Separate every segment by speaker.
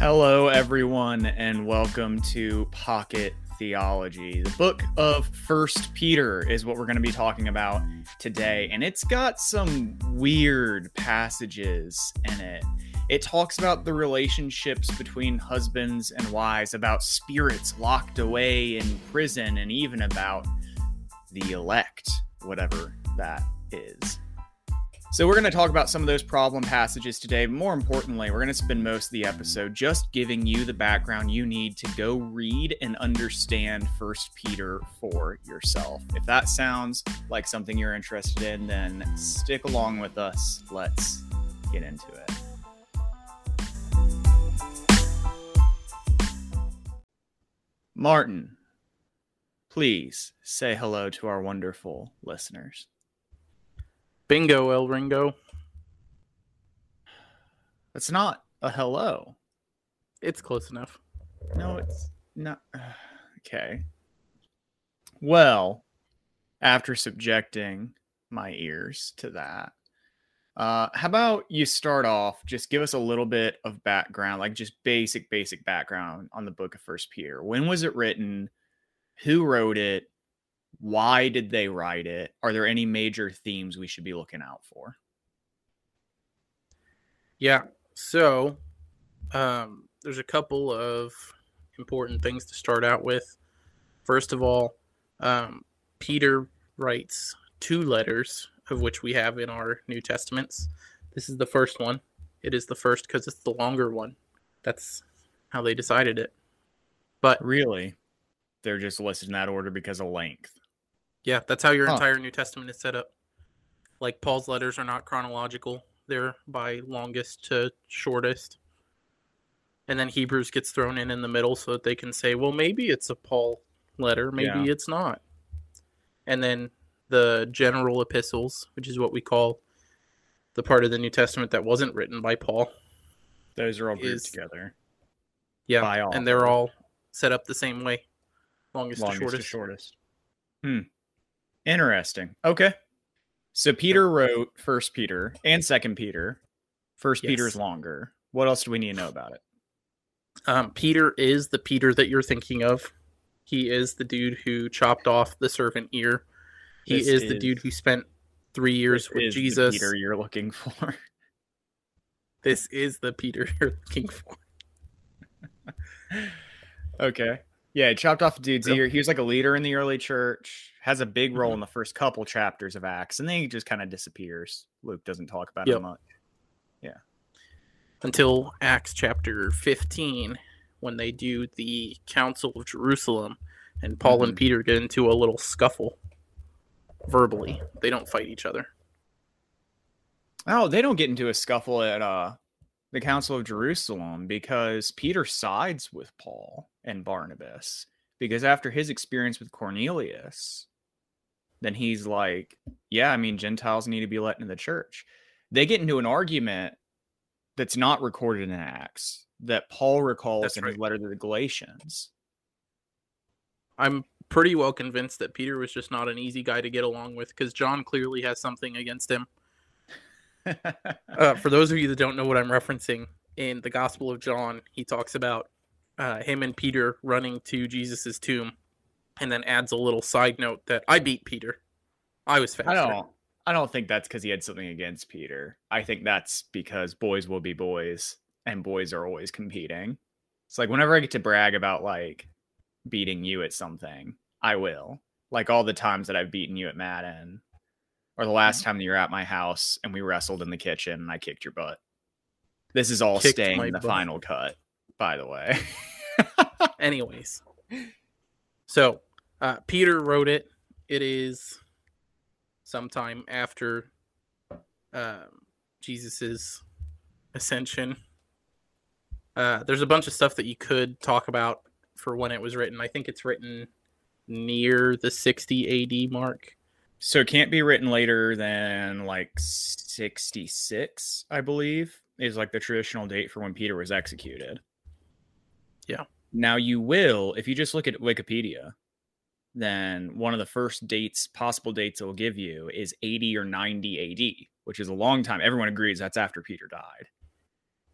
Speaker 1: Hello, everyone, and welcome to Pocket Theology. The book of First Peter is what we're going to be talking about today, and it's got some weird passages in it. It talks about the relationships between husbands and wives, about spirits locked away in prison, and even about the elect, whatever that is. So we're going to talk about some of those problem passages today. More importantly, we're going to spend most of the episode just giving you the background you need to go read and understand 1 Peter for yourself. If that sounds like something you're interested in, then stick along with us. Let's get into it. Martin, please say hello to our wonderful listeners.
Speaker 2: Bingo, El Ringo.
Speaker 1: That's not a hello.
Speaker 2: It's close enough.
Speaker 1: No, it's not. Okay. Well, after subjecting my ears to that, how about you start off, just give us a little bit of background, like just basic background on the book of First Peter. When was it written? Who wrote it? Why did they write it? Are there any major themes we should be looking out for?
Speaker 2: Yeah, so there's a couple of important things to start out with. First of all, Peter writes 2 letters, of which we have in our New Testaments. This is the first one. It is the first because it's the longer one. That's how they decided it. But
Speaker 1: really, they're just listed in that order because of length.
Speaker 2: Yeah, that's how your entire New Testament is set up. Like, Paul's letters are not chronological. They're by longest to shortest. And then Hebrews gets thrown in the middle so that they can say, well, maybe it's a Paul letter, maybe it's not. And then the general epistles, which is what we call the part of the New Testament that wasn't written by Paul.
Speaker 1: Those are all grouped together.
Speaker 2: Yeah, and they're all set up the same way. Longest to
Speaker 1: shortest. Interesting. Okay. So Peter wrote 1 Peter and 2 Peter. 1 Peter is longer. What else do we need to know about it?
Speaker 2: Peter is the Peter that you're thinking of. He is the dude who chopped off the servant ear. He is the dude who spent 3 years with Jesus.
Speaker 1: The Peter you're looking for.
Speaker 2: This is the Peter you're looking for.
Speaker 1: Okay. Yeah, he chopped off a dude's ear. He was like a leader in the early church, has a big role in the first couple chapters of Acts, and then he just kind of disappears. Luke doesn't talk about him much. Yeah.
Speaker 2: Until Acts chapter 15, when they do the Council of Jerusalem, and Paul and Peter get into a little scuffle verbally. They don't fight each other.
Speaker 1: Oh, they don't get into a scuffle at the Council of Jerusalem because Peter sides with Paul and Barnabas, because after his experience with Cornelius, then he's like, yeah, I mean, Gentiles need to be let into the church. They get into an argument that's not recorded in Acts that Paul recalls in his letter to the Galatians.
Speaker 2: I'm pretty well convinced that Peter was just not an easy guy to get along with, because John clearly has something against him. For those of you that don't know what I'm referencing, in the Gospel of John, he talks about him and Peter running to Jesus's tomb, and then adds a little side note that I beat Peter. I was faster.
Speaker 1: I don't think that's because he had something against Peter. I think that's because boys will be boys, and boys are always competing. It's like whenever I get to brag about like beating you at something, I will. Like all the times that I've beaten you at Madden. Or the last time that you're at my house and we wrestled in the kitchen and I kicked your butt. This is all staying in the final cut, by the way.
Speaker 2: Anyways. So, Peter wrote it. It is sometime after Jesus's ascension. There's a bunch of stuff that you could talk about for when it was written. I think it's written near the 60 AD mark.
Speaker 1: So it can't be written later than like 66, I believe, is like the traditional date for when Peter was executed.
Speaker 2: Yeah.
Speaker 1: Now you will, if you just look at Wikipedia, then one of the first dates, possible dates it will give you is 80 or 90 AD, which is a long time. Everyone agrees that's after Peter died.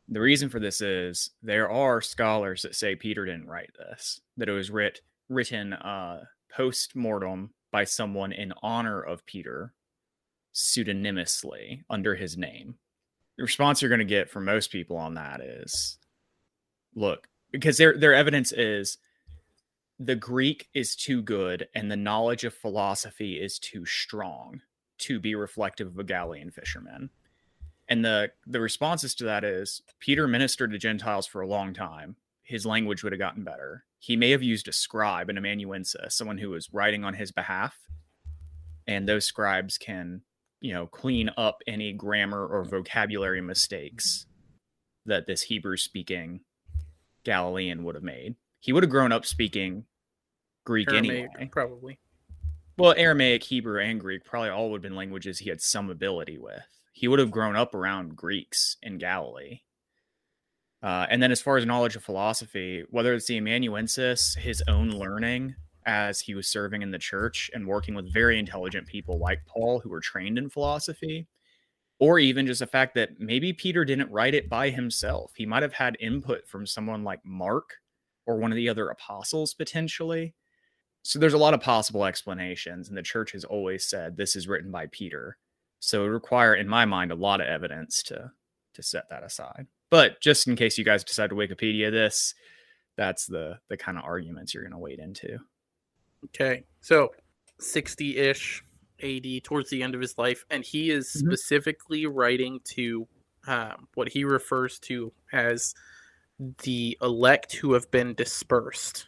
Speaker 1: The reason for this is there are scholars that say Peter didn't write this, that it was written post-mortem by someone in honor of Peter, pseudonymously under his name. The response you're going to get from most people on that is, look, because their evidence is the Greek is too good and the knowledge of philosophy is too strong to be reflective of a Galilean fisherman. And the responses to that is Peter ministered to Gentiles for a long time. His language would have gotten better. He may have used a scribe, an amanuensis, someone who was writing on his behalf. And those scribes can, clean up any grammar or vocabulary mistakes that this Hebrew-speaking Galilean would have made. He would have grown up speaking Greek
Speaker 2: Aramaic,
Speaker 1: anyway.
Speaker 2: Probably.
Speaker 1: Well, Aramaic, Hebrew, and Greek probably all would have been languages he had some ability with. He would have grown up around Greeks in Galilee. And then as far as knowledge of philosophy, whether it's the amanuensis, his own learning as he was serving in the church and working with very intelligent people like Paul who were trained in philosophy, or even just the fact that maybe Peter didn't write it by himself. He might have had input from someone like Mark or one of the other apostles potentially. So there's a lot of possible explanations, and the church has always said this is written by Peter. So it would require, in my mind, a lot of evidence to set that aside. But just in case you guys decide to Wikipedia this, that's the kind of arguments you're going to wade into.
Speaker 2: Okay, so 60-ish AD, towards the end of his life, and he is specifically writing to what he refers to as the elect who have been dispersed.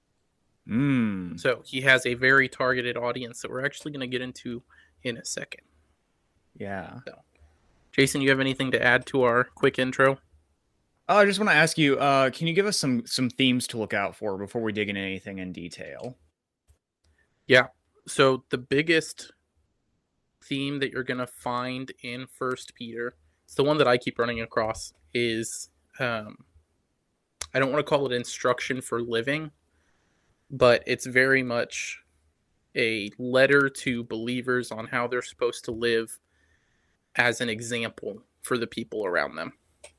Speaker 2: So he has a very targeted audience that we're actually going to get into in a second.
Speaker 1: Yeah.
Speaker 2: So, Jason, you have anything to add to our quick intro?
Speaker 1: I just want to ask you, can you give us some themes to look out for before we dig into anything in detail?
Speaker 2: Yeah. So the biggest theme that you're going to find in First Peter, it's the one that I keep running across, is I don't want to call it instruction for living, but it's very much a letter to believers on how they're supposed to live as an example for the people around them.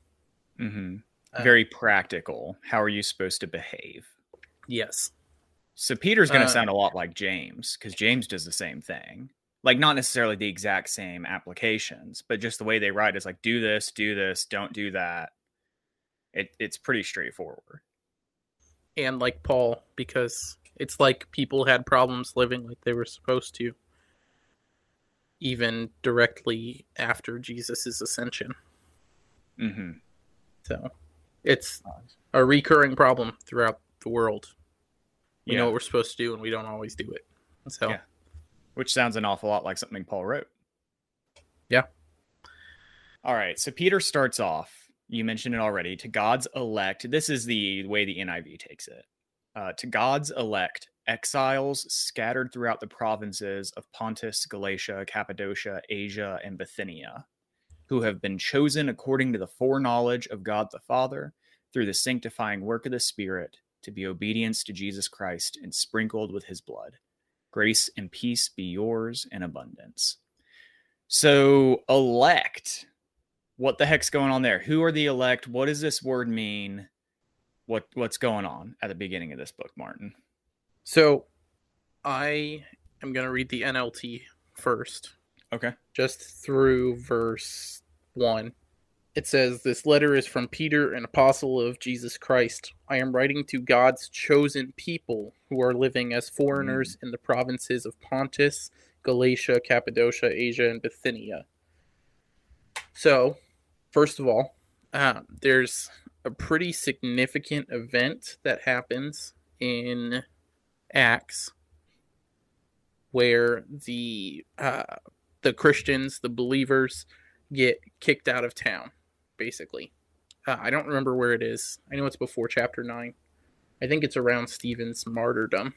Speaker 1: Very practical. How are you supposed to behave?
Speaker 2: Yes.
Speaker 1: So Peter's going to sound a lot like James, because James does the same thing. Like, not necessarily the exact same applications, but just the way they write is like, do this, don't do that. It's pretty straightforward.
Speaker 2: And like Paul, because it's like people had problems living like they were supposed to, even directly after Jesus' ascension. So it's a recurring problem throughout the world. We know what we're supposed to do, and we don't always do it. So,
Speaker 1: which sounds an awful lot like something Paul wrote.
Speaker 2: Yeah.
Speaker 1: All right. So Peter starts off, you mentioned it already, to God's elect. This is the way the NIV takes it. To God's elect, exiles scattered throughout the provinces of Pontus, Galatia, Cappadocia, Asia, and Bithynia, who have been chosen according to the foreknowledge of God the Father through the sanctifying work of the Spirit to be obedience to Jesus Christ and sprinkled with his blood. Grace and peace be yours in abundance. So, elect. What the heck's going on there? Who are the elect? What does this word mean? What's going on at the beginning of this book, Martin?
Speaker 2: So, I am going to read the NLT first.
Speaker 1: Okay.
Speaker 2: Just through verse 1. It says, "This letter is from Peter, an apostle of Jesus Christ. I am writing to God's chosen people who are living as foreigners in the provinces of Pontus, Galatia, Cappadocia, Asia, and Bithynia." So, first of all, there's a pretty significant event that happens in Acts where the Christians, the believers, get kicked out of town, basically. I don't remember where it is. I know it's before chapter 9. I think it's around Stephen's martyrdom.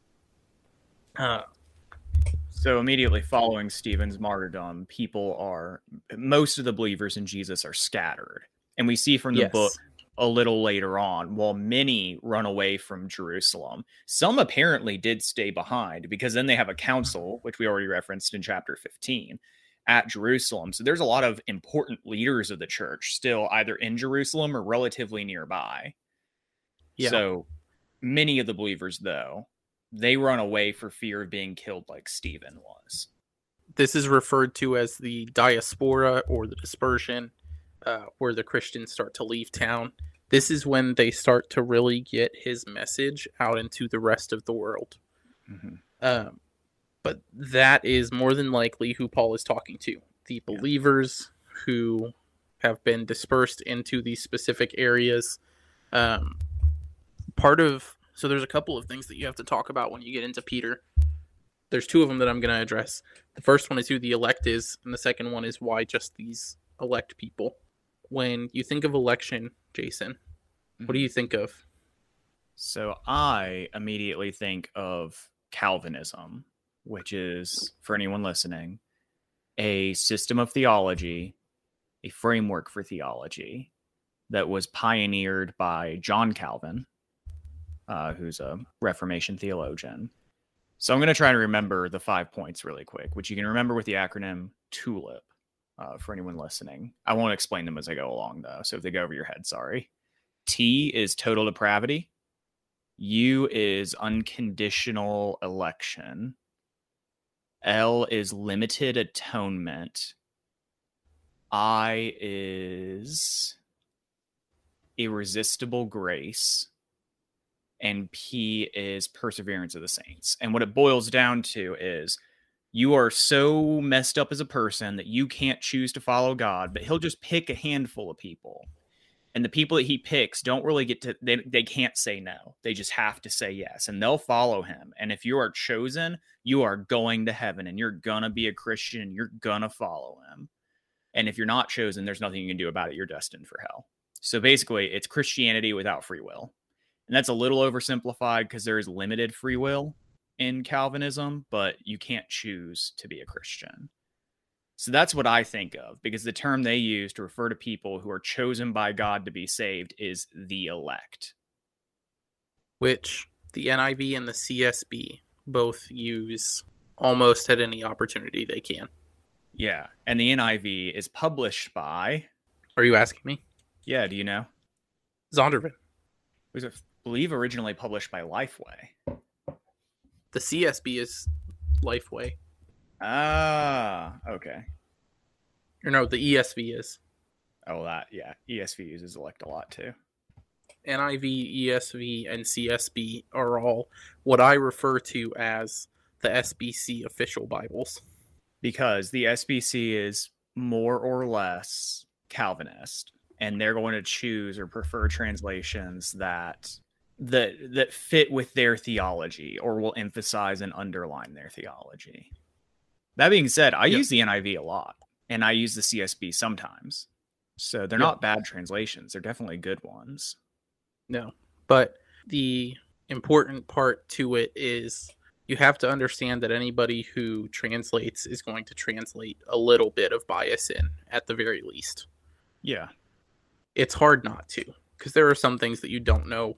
Speaker 1: So immediately following Stephen's martyrdom, most of the believers in Jesus are scattered. And we see from the book a little later on, while many run away from Jerusalem, some apparently did stay behind, because then they have a council, which we already referenced in chapter 15, at Jerusalem. So there's a lot of important leaders of the church still either in Jerusalem or relatively nearby. Yeah. So many of the believers, though, they run away for fear of being killed like Stephen was.
Speaker 2: This is referred to as the diaspora or the dispersion, where the Christians start to leave town. This is when they start to really get his message out into the rest of the world. Mm-hmm. But that is more than likely who Paul is talking to. The believers who have been dispersed into these specific areas. So there's a couple of things that you have to talk about when you get into Peter. There's two of them that I'm going to address. The first one is who the elect is, and the second one is why just these elect people. When you think of election, Jason, what do you think of?
Speaker 1: So I immediately think of Calvinism, which is, for anyone listening, a system of theology, a framework for theology that was pioneered by John Calvin, who's a Reformation theologian. So I'm going to try to remember the 5 points really quick, which you can remember with the acronym TULIP, for anyone listening. I won't explain them as I go along, though, so if they go over your head, sorry. T is total depravity. U is unconditional election. L is limited atonement. I is irresistible grace. And P is perseverance of the saints. And what it boils down to is you are so messed up as a person that you can't choose to follow God, but he'll just pick a handful of people. And the people that he picks don't really get to, they can't say no. They just have to say yes, and they'll follow him. And if you are chosen, you are going to heaven, and you're going to be a Christian, and you're going to follow him. And if you're not chosen, there's nothing you can do about it. You're destined for hell. So basically, it's Christianity without free will. And that's a little oversimplified because there is limited free will in Calvinism, but you can't choose to be a Christian. So that's what I think of, because the term they use to refer to people who are chosen by God to be saved is the elect.
Speaker 2: Which the NIV and the CSB both use almost at any opportunity they can.
Speaker 1: Yeah, and the NIV is published by...
Speaker 2: Are you asking me?
Speaker 1: Yeah, do you know?
Speaker 2: Zondervan.
Speaker 1: Was it, I believe, originally published by Lifeway.
Speaker 2: The CSB is Lifeway.
Speaker 1: Ah, okay.
Speaker 2: Or no, the ESV is.
Speaker 1: Oh, that, yeah. ESV uses elect a lot, too.
Speaker 2: NIV, ESV, and CSB are all what I refer to as the SBC official Bibles.
Speaker 1: Because the SBC is more or less Calvinist, and they're going to choose or prefer translations that fit with their theology or will emphasize and underline their theology. That being said, I use the NIV a lot, and I use the CSB sometimes. So they're not bad translations. They're definitely good ones.
Speaker 2: No, but the important part to it is you have to understand that anybody who translates is going to translate a little bit of bias in, at the very least.
Speaker 1: Yeah.
Speaker 2: It's hard not to, because there are some things that you don't know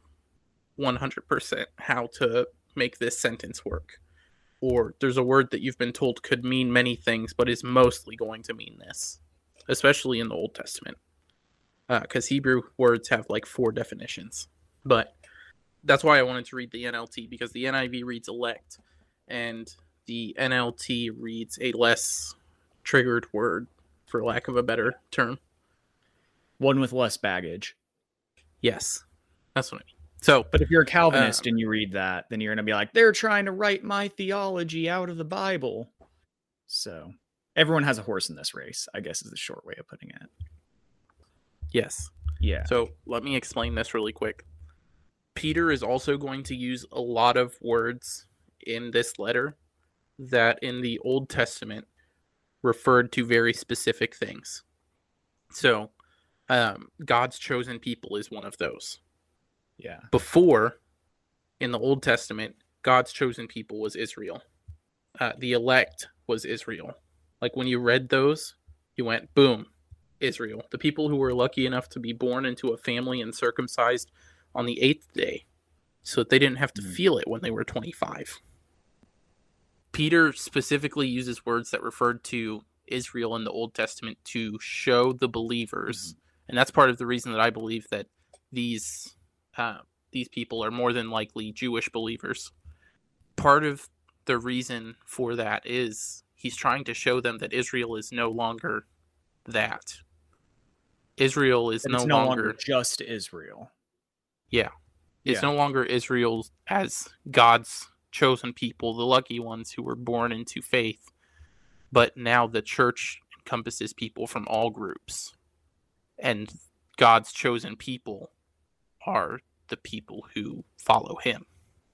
Speaker 2: 100% how to make this sentence work. Or there's a word that you've been told could mean many things, but is mostly going to mean this, especially in the Old Testament. Because Hebrew words have like 4 definitions. But that's why I wanted to read the NLT, because the NIV reads elect, and the NLT reads a less triggered word, for lack of a better term.
Speaker 1: One with less baggage.
Speaker 2: Yes, that's what I mean. So,
Speaker 1: but if you're a Calvinist and you read that, then you're going to be like, they're trying to write my theology out of the Bible. So everyone has a horse in this race, I guess is the short way of putting it.
Speaker 2: Yes.
Speaker 1: Yeah.
Speaker 2: So let me explain this really quick. Peter is also going to use a lot of words in this letter that in the Old Testament referred to very specific things. So God's chosen people is one of those.
Speaker 1: Yeah.
Speaker 2: Before, in the Old Testament, God's chosen people was Israel. The elect was Israel. Like when you read those, you went, boom, Israel. The people who were lucky enough to be born into a family and circumcised on the 8th day, so that they didn't have to feel it when they were 25. Peter specifically uses words that referred to Israel in the Old Testament to show the believers, and that's part of the reason that I believe that these people are more than likely Jewish believers. Part of the reason for that is he's trying to show them that Israel is no longer that. Israel is no longer
Speaker 1: just Israel.
Speaker 2: Yeah. It's no longer Israel as God's chosen people, the lucky ones who were born into faith. But now the church encompasses people from all groups. And God's chosen people are the people who follow him.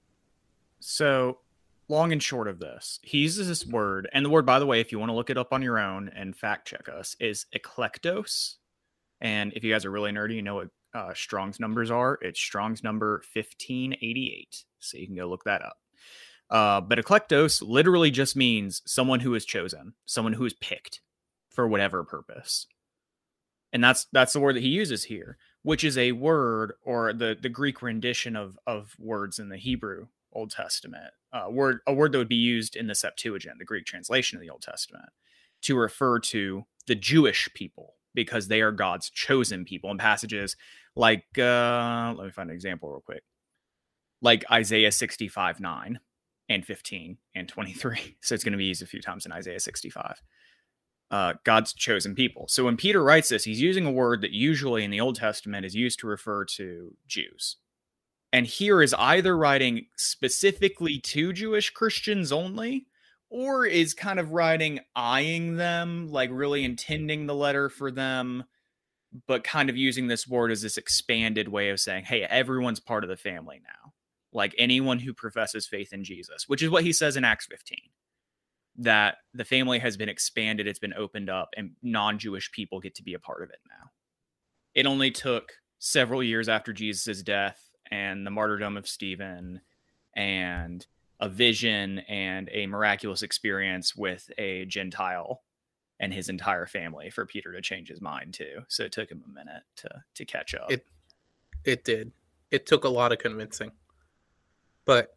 Speaker 1: So, long and short of this, he uses this word, and the word, by the way, if you want to look it up on your own and fact check us, is eklektos. And if you guys are really nerdy, you know what Strong's numbers are. It's Strong's number 1588. So you can go look that up. But eklektos literally just means someone who is chosen, someone who is picked for whatever purpose. And that's the word that he uses here, which is a word, or the Greek rendition of words in the Hebrew Old Testament, a word that would be used in the Septuagint, the Greek translation of the Old Testament, to refer to the Jewish people, because they are God's chosen people. In passages like, let me find an example real quick, like Isaiah 65:9 and 15 and 23. So it's going to be used a few times in Isaiah 65. God's chosen people. So when Peter writes this, he's using a word that usually in the Old Testament is used to refer to Jews. And here is either writing specifically to Jewish Christians only, or is kind of writing eyeing them, like really intending the letter for them, but kind of using this word as this expanded way of saying, hey, everyone's part of the family now. Like anyone who professes faith in Jesus, which is what he says in Acts 15. That the family has been expanded, it's been opened up, and non-Jewish people get to be a part of it now. It only took several years after Jesus' death and the martyrdom of Stephen and a vision and a miraculous experience with a Gentile and his entire family for Peter to change his mind too. So it took him a minute to catch up.
Speaker 2: It did. It took a lot of convincing. But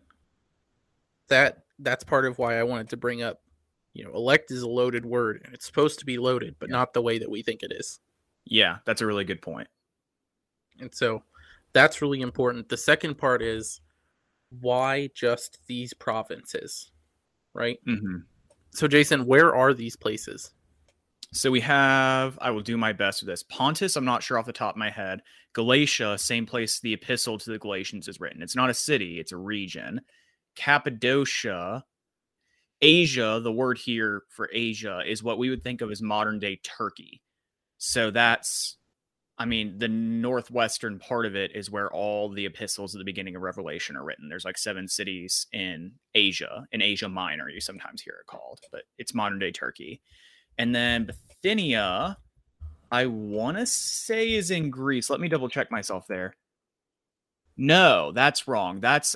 Speaker 2: that's part of why I wanted to bring up, elect is a loaded word, and it's supposed to be loaded, but not the way that we think it is.
Speaker 1: Yeah, that's a really good point.
Speaker 2: And so that's really important. The second part is, why just these provinces, right?
Speaker 1: Mm-hmm.
Speaker 2: So, Jason, where are these places?
Speaker 1: So we have, I will do my best with this. Pontus, I'm not sure off the top of my head. Galatia, same place the epistle to the Galatians is written. It's not a city, it's a region. Cappadocia, Asia, the word here for Asia is what we would think of as modern day Turkey. So that's, the northwestern part of it is where all the epistles at the beginning of Revelation are written. There's like 7 cities in Asia Minor, you sometimes hear it called, but it's modern day Turkey. And then Bithynia, I want to say is in Greece. Let me double check myself there. No, that's wrong. That's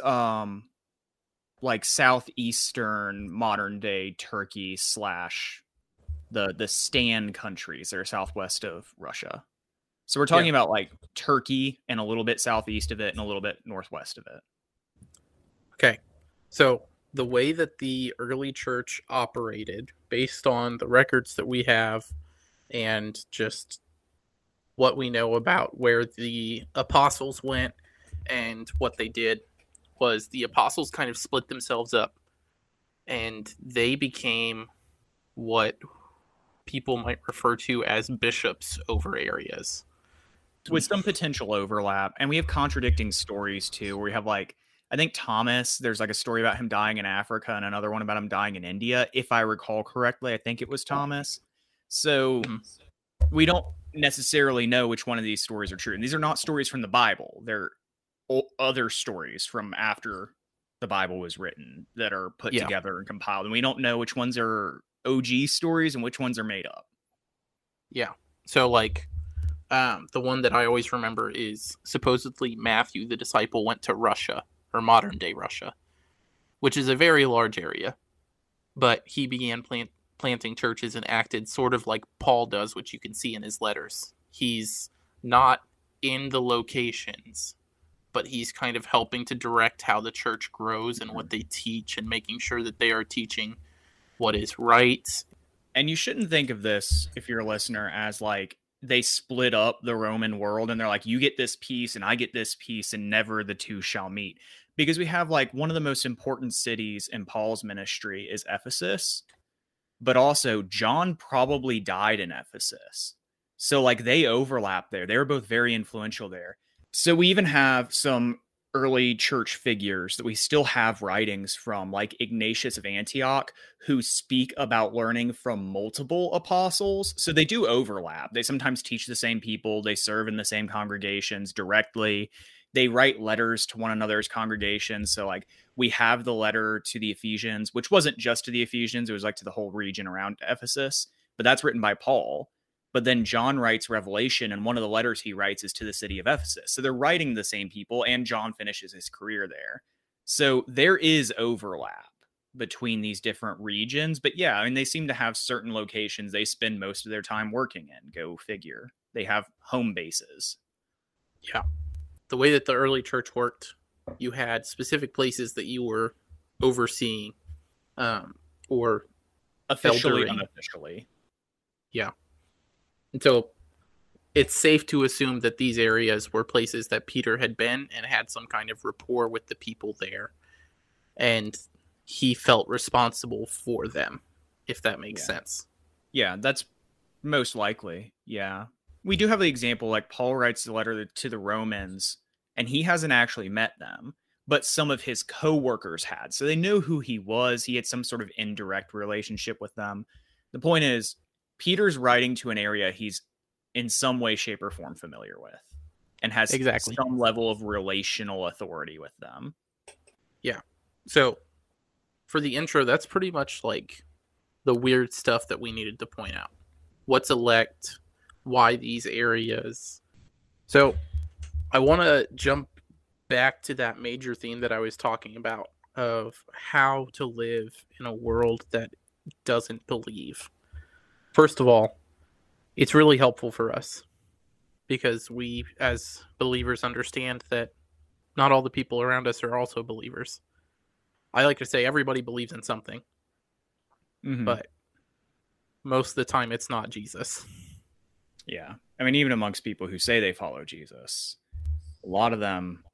Speaker 1: like southeastern modern day Turkey / the Stan countries that are southwest of Russia. So we're talking about like Turkey and a little bit southeast of it and a little bit northwest of it.
Speaker 2: Okay. So the way that the early church operated, based on the records that we have and just what we know about where the apostles went and what they did, was the apostles kind of split themselves up, and they became what people might refer to as bishops over areas.
Speaker 1: With some potential overlap. And we have contradicting stories too, where we have like, I think Thomas, there's like a story about him dying in Africa and another one about him dying in India. If I recall correctly, I think it was Thomas. So we don't necessarily know which one of these stories are true. And these are not stories from the Bible. They're other stories from after the Bible was written that are put together and compiled. And we don't know which ones are OG stories and which ones are made up.
Speaker 2: Yeah. So like, the one that I always remember is supposedly Matthew, the disciple, went to Russia, or modern day Russia, which is a very large area. But he began planting churches and acted sort of like Paul does, which you can see in his letters. He's not in the locations, but he's kind of helping to direct how the church grows and what they teach, and making sure that they are teaching what is right
Speaker 1: And you shouldn't think of this, if you're a listener, as like they split up the Roman world and they're like, you get this piece and I get this piece and never the two shall meet. Because we have like one of the most important cities in Paul's ministry is Ephesus, but also John probably died in Ephesus. So like they overlap there. They were both very influential there. So we even have some early church figures that we still have writings from, like Ignatius of Antioch, who speak about learning from multiple apostles. So they do overlap. They sometimes teach the same people. They serve in the same congregations directly. They write letters to one another's congregations. So like we have the letter to the Ephesians, which wasn't just to the Ephesians. It was like to the whole region around Ephesus, but that's written by Paul. But then John writes Revelation, and one of the letters he writes is to the city of Ephesus. So they're writing the same people, and John finishes his career there. So there is overlap between these different regions. But yeah, I mean, they seem to have certain locations they spend most of their time working in. Go figure. They have home bases.
Speaker 2: Yeah. The way that the early church worked, you had specific places that you were overseeing, or
Speaker 1: officially,
Speaker 2: eldering.
Speaker 1: Unofficially.
Speaker 2: Yeah. And so it's safe to assume that these areas were places that Peter had been and had some kind of rapport with the people there. And he felt responsible for them, if that makes sense.
Speaker 1: Yeah, that's most likely. Yeah. We do have the example, like Paul writes the letter to the Romans, and he hasn't actually met them, but some of his co-workers had. So they know who he was. He had some sort of indirect relationship with them. The point is, Peter's writing to an area he's in some way, shape, or form familiar with and has some level of relational authority with them.
Speaker 2: Yeah. So for the intro, that's pretty much like the weird stuff that we needed to point out. What's elect? Why these areas? So I want to jump back to that major theme that I was talking about of how to live in a world that doesn't believe. First of all, it's really helpful for us because we, as believers, understand that not all the people around us are also believers. I like to say everybody believes in something, but most of the time it's not Jesus.
Speaker 1: Yeah. I mean, even amongst people who say they follow Jesus, a lot of them,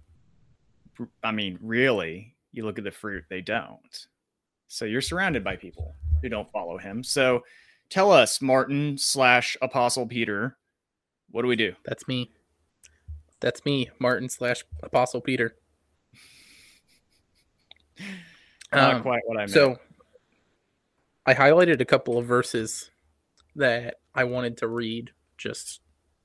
Speaker 1: I mean, really, you look at the fruit, they don't. So you're surrounded by people who don't follow him. So tell us, Martin / Apostle Peter, what do we do?
Speaker 2: That's me. That's me, Martin / Apostle Peter.
Speaker 1: Not quite what I meant.
Speaker 2: So I highlighted a couple of verses that I wanted to read just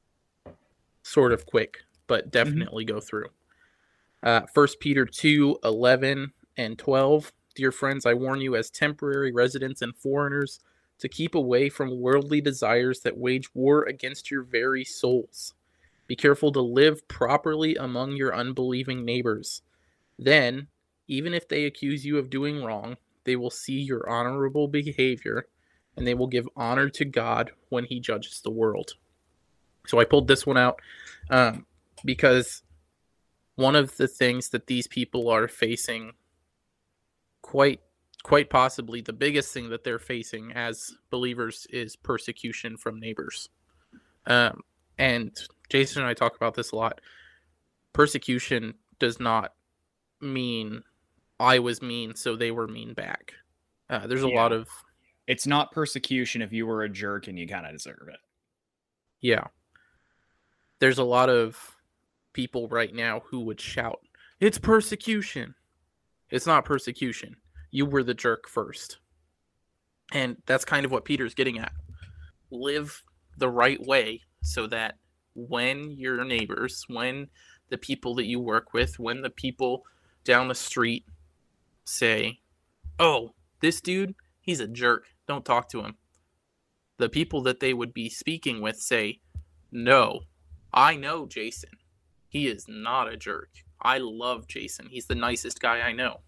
Speaker 2: sort of quick, but definitely go through. 1 Peter 2:11 and 12. Dear friends, I warn you as temporary residents and foreigners to keep away from worldly desires that wage war against your very souls. Be careful to live properly among your unbelieving neighbors. Then, even if they accuse you of doing wrong, they will see your honorable behavior, and they will give honor to God when he judges the world. So I pulled this one out because one of the things that these people are facing, quite possibly the biggest thing that they're facing as believers, is persecution from neighbors. And Jason and I talk about this a lot. Persecution does not mean I was mean, so they were mean back. There's a lot of...
Speaker 1: It's not persecution if you were a jerk and you kind of deserve it.
Speaker 2: Yeah. There's a lot of people right now who would shout, it's persecution. It's not persecution. You were the jerk first. And that's kind of what Peter's getting at. Live the right way so that when your neighbors, when the people that you work with, when the people down the street say, oh, this dude, he's a jerk, don't talk to him. The people that they would be speaking with say, no, I know Jason. He is not a jerk. I love Jason. He's the nicest guy I know.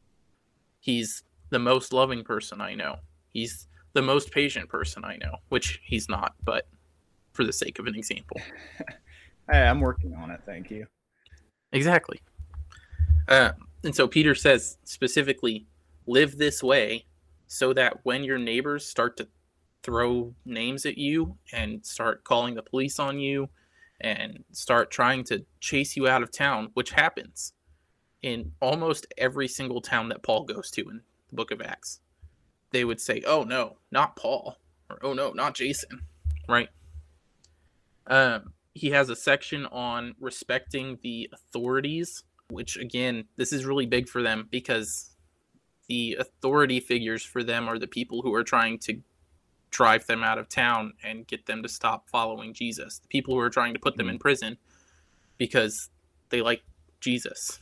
Speaker 2: He's the most loving person I know. He's the most patient person I know, which he's not, but for the sake of an example.
Speaker 1: Hey, I'm working on it. Thank you.
Speaker 2: Exactly. And so Peter says specifically, live this way so that when your neighbors start to throw names at you and start calling the police on you and start trying to chase you out of town, which happens in almost every single town that Paul goes to in the book of Acts. They would say, oh no, not Paul, or oh no, not Jason, right? He has a section on respecting the authorities, which again, this is really big for them because the authority figures for them are the people who are trying to drive them out of town and get them to stop following Jesus. The people who are trying to put them in prison because they like Jesus.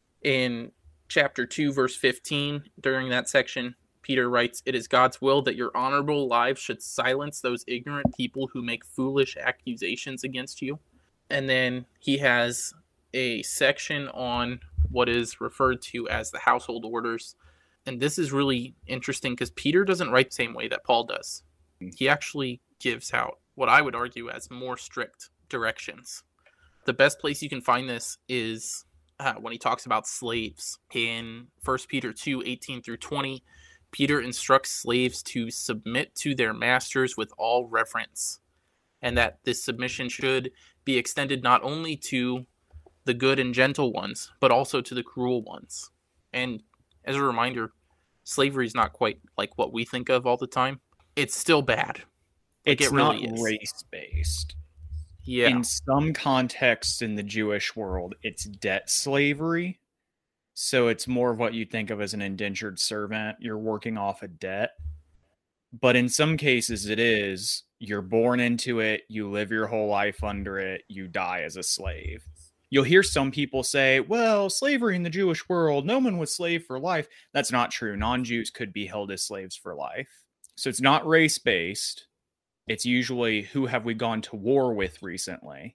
Speaker 2: In chapter 2, verse 15, during that section, Peter writes, "It is God's will that your honorable lives should silence those ignorant people who make foolish accusations against you." And then he has a section on what is referred to as the household orders. And this is really interesting because Peter doesn't write the same way that Paul does. He actually gives out what I would argue as more strict directions. The best place you can find this is when he talks about slaves. In 1 Peter 2, 18 through 20, Peter instructs slaves to submit to their masters with all reverence, and that this submission should be extended not only to the good and gentle ones, but also to the cruel ones. And as a reminder, slavery is not quite like what we think of all the time. It's still bad.
Speaker 1: Like it's really not race-based.
Speaker 2: Yeah.
Speaker 1: In some contexts in the Jewish world, it's debt slavery. So it's more of what you think of as an indentured servant. You're working off a debt. But in some cases, it is. You're born into it. You live your whole life under it. You die as a slave. You'll hear some people say, well, slavery in the Jewish world, no one was slave for life. That's not true. Non-Jews could be held as slaves for life. So it's not race-based. It's usually who have we gone to war with recently.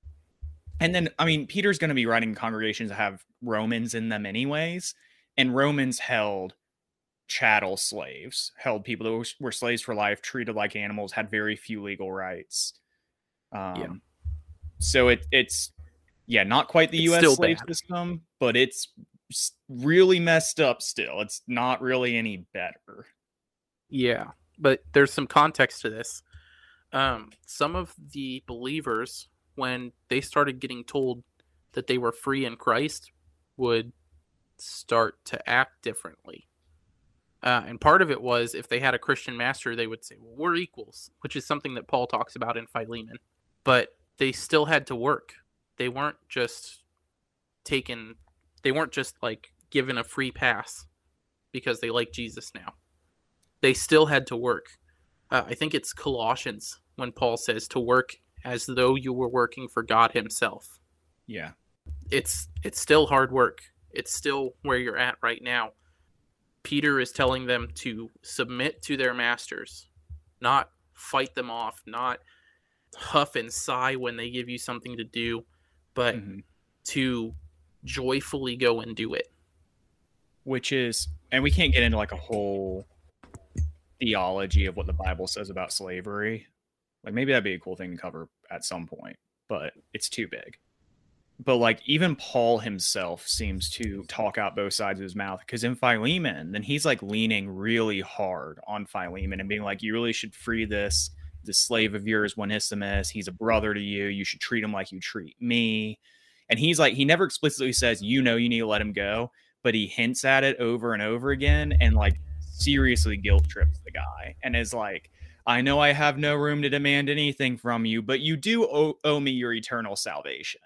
Speaker 1: And then, I mean, Peter's going to be writing congregations that have Romans in them anyways. And Romans held chattel slaves, held people that were slaves for life, treated like animals, had very few legal rights. So it's not quite the U.S. slave system, but it's really messed up still. It's not really any better.
Speaker 2: Yeah, but there's some context to this. Some of the believers, when they started getting told that they were free in Christ, would start to act differently. And part of it was if they had a Christian master, they would say, well, we're equals, which is something that Paul talks about in Philemon. But they still had to work. They weren't just like given a free pass because they like Jesus now. They still had to work. I think it's Colossians when Paul says to work as though you were working for God himself.
Speaker 1: Yeah.
Speaker 2: It's still hard work. It's still where you're at right now. Peter is telling them to submit to their masters, not fight them off, not huff and sigh when they give you something to do, but to joyfully go and do it.
Speaker 1: Which is, and we can't get into like a whole theology of what the Bible says about slavery. Like maybe that'd be a cool thing to cover at some point, but it's too big. But like even Paul himself seems to talk out both sides of his mouth, because in Philemon, then he's like leaning really hard on Philemon and being like, you really should free this slave of yours, Onesimus. He's a brother to you. You should treat him like you treat me. And he's like, he never explicitly says, you need to let him go, but he hints at it over and over again and like seriously guilt trips the guy and is like, I know I have no room to demand anything from you, but you do owe me your eternal salvation.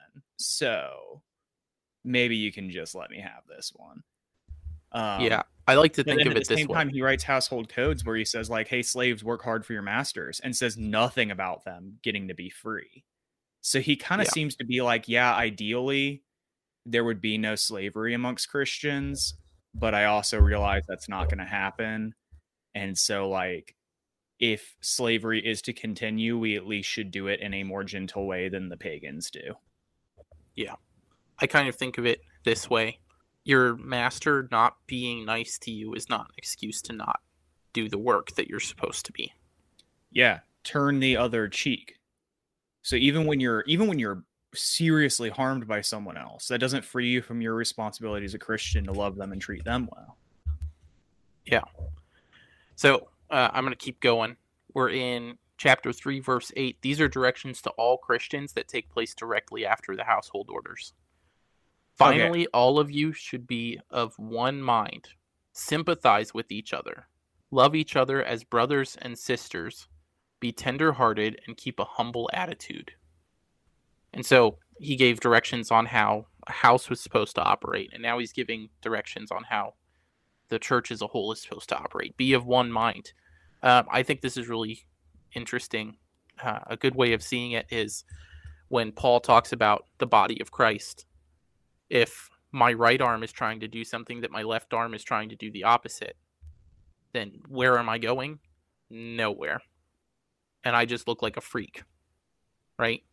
Speaker 1: So maybe you can just let me have this one.
Speaker 2: Yeah, I like to think of it this way. At the same
Speaker 1: time, he writes household codes where he says like, hey, slaves, work hard for your masters, and says nothing about them getting to be free. So he kind of seems to be like, yeah, ideally there would be no slavery amongst Christians, but I also realize that's not going to happen. And so like, if slavery is to continue, we at least should do it in a more gentle way than the pagans do.
Speaker 2: Yeah. I kind of think of it this way. Your master not being nice to you is not an excuse to not do the work that you're supposed to be.
Speaker 1: Yeah. Turn the other cheek. So even when you're seriously harmed by someone else, that doesn't free you from your responsibility as a Christian to love them and treat them well.
Speaker 2: Yeah. So I'm going to keep going. we're in chapter 3, verse 8. These are directions to all Christians that take place directly after the household orders. Finally, all of you should be of one mind, sympathize with each other, love each other as brothers and sisters, be tender-hearted, and keep a humble attitude. And so he gave directions on how a house was supposed to operate, and now he's giving directions on how the church as a whole is supposed to operate. Be of one mind. I think this is really interesting. A good way of seeing it is when Paul talks about the body of Christ. If my right arm is trying to do something that my left arm is trying to do the opposite, then where am I going? Nowhere. And I just look like a freak, right?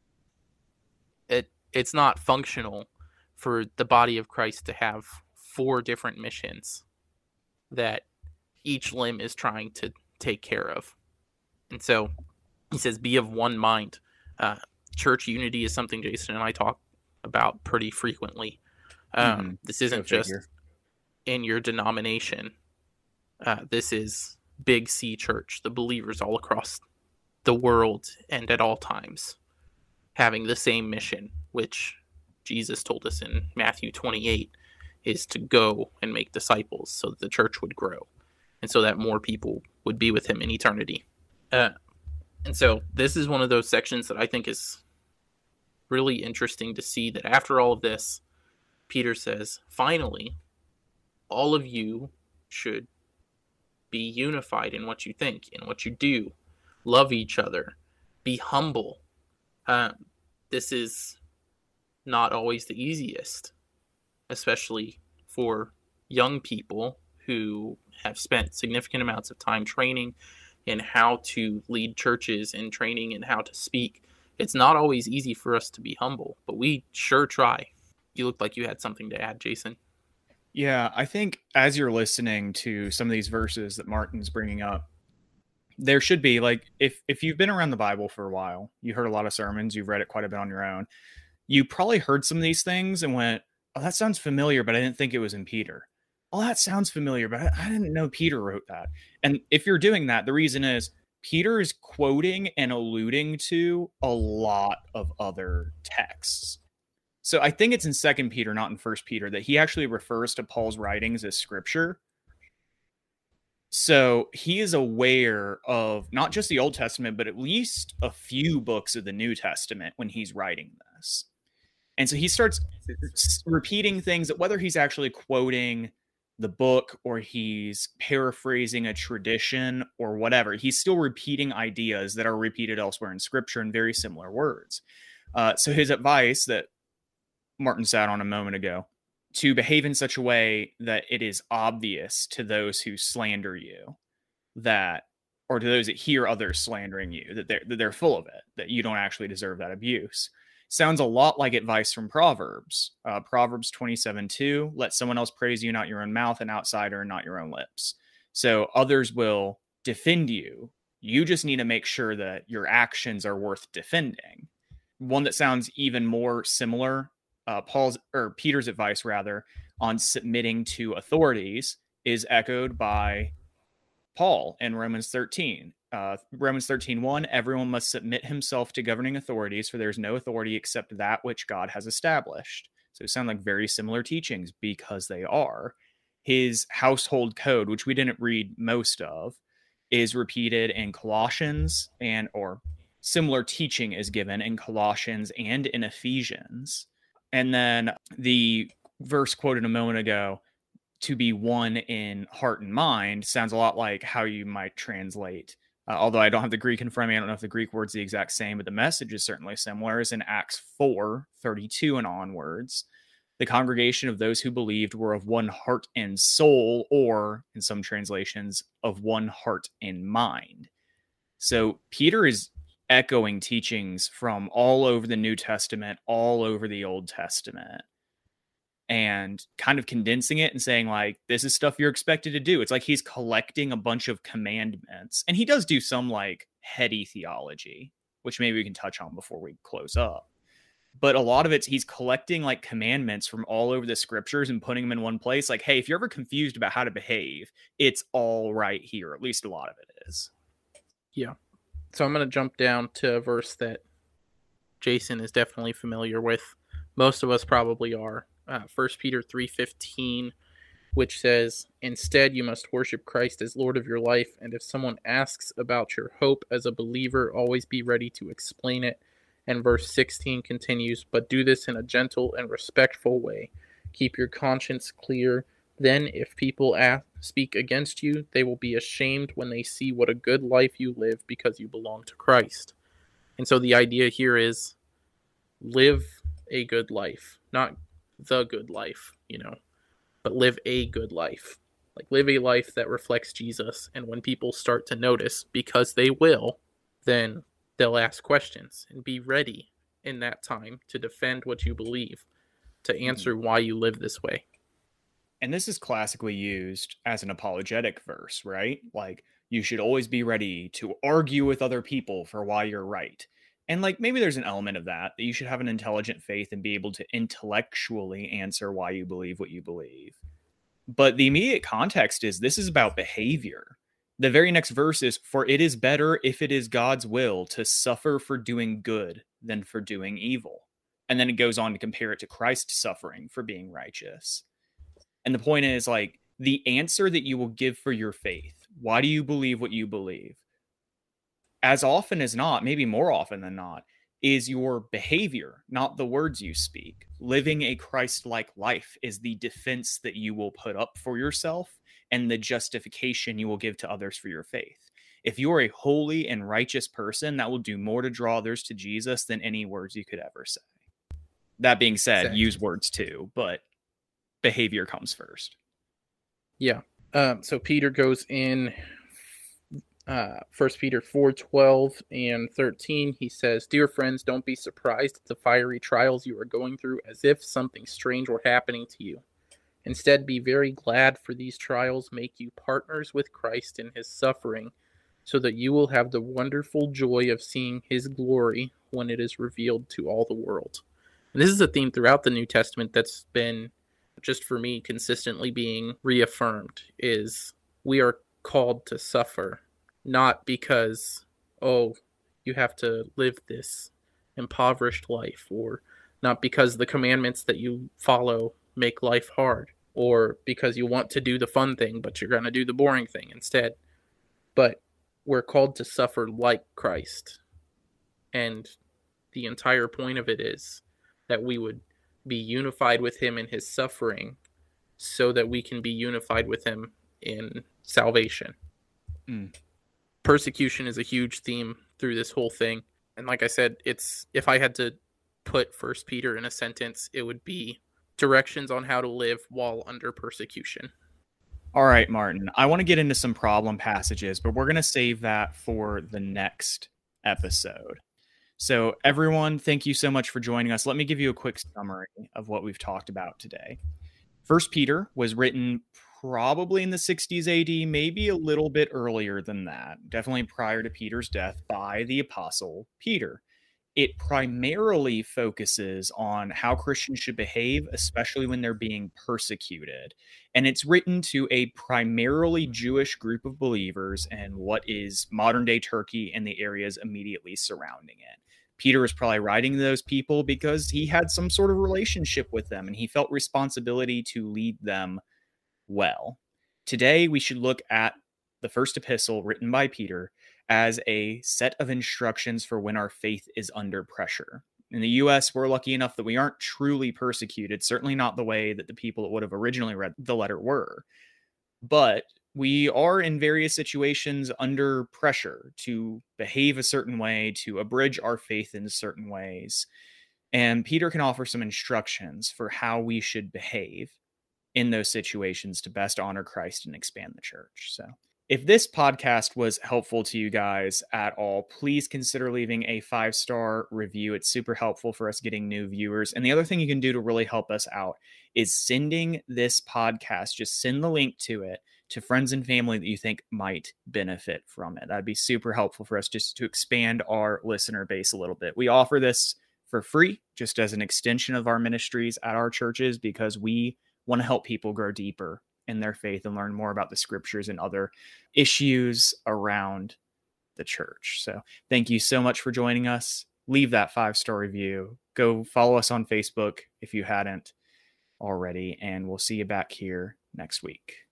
Speaker 2: It's not functional for the body of Christ to have 4 different missions that each limb is trying to take care of. And so he says, be of one mind. Church unity is something Jason and I talk about pretty frequently. This isn't just in your denomination. This is Big C Church, the believers all across the world and at all times having the same mission, which Jesus told us in Matthew 28 is to go and make disciples so that the church would grow and so that more people would be with him in eternity. And so this is one of those sections that I think is really interesting to see, that after all of this, Peter says, finally, all of you should be unified in what you think, in what you do, love each other, be humble. This is not always the easiest, especially for young people who have spent significant amounts of time training in how to lead churches and training in how to speak. It's not always easy for us to be humble, but we sure try. You look like you had something to add, Jason.
Speaker 1: Yeah, I think as you're listening to some of these verses that Martin's bringing up, there should be, like, if you've been around the Bible for a while, you heard a lot of sermons, you've read it quite a bit on your own, you probably heard some of these things and went, oh, that sounds familiar, but I didn't think it was in Peter. Oh, that sounds familiar, but I didn't know Peter wrote that. And if you're doing that, the reason is Peter is quoting and alluding to a lot of other texts. So I think it's in 2 Peter, not in 1 Peter, that he actually refers to Paul's writings as scripture. So he is aware of not just the Old Testament, but at least a few books of the New Testament when he's writing this. And so he starts repeating things that, whether he's actually quoting the book or he's paraphrasing a tradition or whatever, he's still repeating ideas that are repeated elsewhere in scripture in very similar words. So his advice that Martin sat on a moment ago, to behave in such a way that it is obvious to those who slander you that, or to those that hear others slandering you, that they're full of it, that you don't actually deserve that abuse. Sounds a lot like advice from Proverbs. Proverbs 27:2, let someone else praise you, not your own mouth, an outsider, and not your own lips. So others will defend you. You just need to make sure that your actions are worth defending. One that sounds even more similar, Peter's advice rather, on submitting to authorities is echoed by Paul in Romans 13. Romans 13:1, everyone must submit himself to governing authorities, for there is no authority except that which God has established. So sound like very similar teachings because they are. His household code, which we didn't read most of, is repeated in Colossians, or similar teaching is given in Colossians and in Ephesians. And then the verse quoted a moment ago, to be one in heart and mind, sounds a lot like how you might translate. Although I don't have the Greek in front of me, I don't know if the Greek word's the exact same, but the message is certainly similar, as in Acts 4:32 and onwards. The congregation of those who believed were of one heart and soul, or in some translations, of one heart and mind. So Peter is echoing teachings from all over the New Testament, all over the Old Testament, and kind of condensing it and saying, like, this is stuff you're expected to do. It's like he's collecting a bunch of commandments, and he does do some like heady theology, which maybe we can touch on before we close up. But a lot of it's he's collecting like commandments from all over the scriptures and putting them in one place. Like, hey, if you're ever confused about how to behave, it's all right here. At least a lot of it is.
Speaker 2: Yeah. So I'm going to jump down to a verse that Jason is definitely familiar with. Most of us probably are. 1 Peter 3:15, which says, "Instead, you must worship Christ as Lord of your life, and if someone asks about your hope as a believer, always be ready to explain it." And verse 16 continues, "But do this in a gentle and respectful way. Keep your conscience clear. Then, if people speak against you, they will be ashamed when they see what a good life you live because you belong to Christ." And so the idea here is live a good life, not the good life, but live a good life. Like, live a life that reflects Jesus. And when people start to notice, because they will, then they'll ask questions and be ready in that time to defend what you believe, to answer why you live this way.
Speaker 1: And this is classically used as an apologetic verse, right? Like, you should always be ready to argue with other people for why you're right. And like, maybe there's an element of that you should have an intelligent faith and be able to intellectually answer why you believe what you believe. But the immediate context is this is about behavior. The very next verse is, "For it is better, if it is God's will, to suffer for doing good than for doing evil." And then it goes on to compare it to Christ's suffering for being righteous. And the point is, like, the answer that you will give for your faith, why do you believe what you believe? As often as not, maybe more often than not, is your behavior, not the words you speak. Living a Christ-like life is the defense that you will put up for yourself and the justification you will give to others for your faith. If you are a holy and righteous person, that will do more to draw others to Jesus than any words you could ever say. That being said, exactly. Use words too, but behavior comes first.
Speaker 2: Yeah. So Peter goes in 1 Peter 4:12 and 13. He says, "Dear friends, don't be surprised at the fiery trials you are going through as if something strange were happening to you. Instead, be very glad, for these trials make you partners with Christ in his suffering, so that you will have the wonderful joy of seeing his glory when it is revealed to all the world." And this is a theme throughout the New Testament that's been, just for me, consistently being reaffirmed, is we are called to suffer, not because, oh, you have to live this impoverished life, or not because the commandments that you follow make life hard, or because you want to do the fun thing, but you're going to do the boring thing instead. But we're called to suffer like Christ. And the entire point of it is that we would be unified with him in his suffering so that we can be unified with him in salvation. Persecution is a huge theme through this whole thing. And like I said, it's, if I had to put 1 Peter in a sentence, it would be directions on how to live while under persecution.
Speaker 1: All right, Martin, I want to get into some problem passages, but we're going to save that for the next episode. So everyone, thank you so much for joining us. Let me give you a quick summary of what we've talked about today. 1 Peter was written probably in the 60s AD, maybe a little bit earlier than that, definitely prior to Peter's death, by the Apostle Peter. It primarily focuses on how Christians should behave, especially when they're being persecuted. And it's written to a primarily Jewish group of believers in what is modern-day Turkey and the areas immediately surrounding it. Peter is probably writing to those people because he had some sort of relationship with them and he felt responsibility to lead them well. Today, we should look at the first epistle written by Peter as a set of instructions for when our faith is under pressure. In the U.S., we're lucky enough that we aren't truly persecuted, certainly not the way that the people that would have originally read the letter were. But we are in various situations under pressure to behave a certain way, to abridge our faith in certain ways. And Peter can offer some instructions for how we should behave in those situations to best honor Christ and expand the church. So if this podcast was helpful to you guys at all, please consider leaving a 5-star review. It's super helpful for us getting new viewers. And the other thing you can do to really help us out is sending this podcast, just send the link to it to friends and family that you think might benefit from it. That'd be super helpful for us just to expand our listener base a little bit. We offer this for free, just as an extension of our ministries at our churches, because we want to help people grow deeper in their faith and learn more about the scriptures and other issues around the church. So thank you so much for joining us. Leave that 5-star review. Go follow us on Facebook if you hadn't already, and we'll see you back here next week.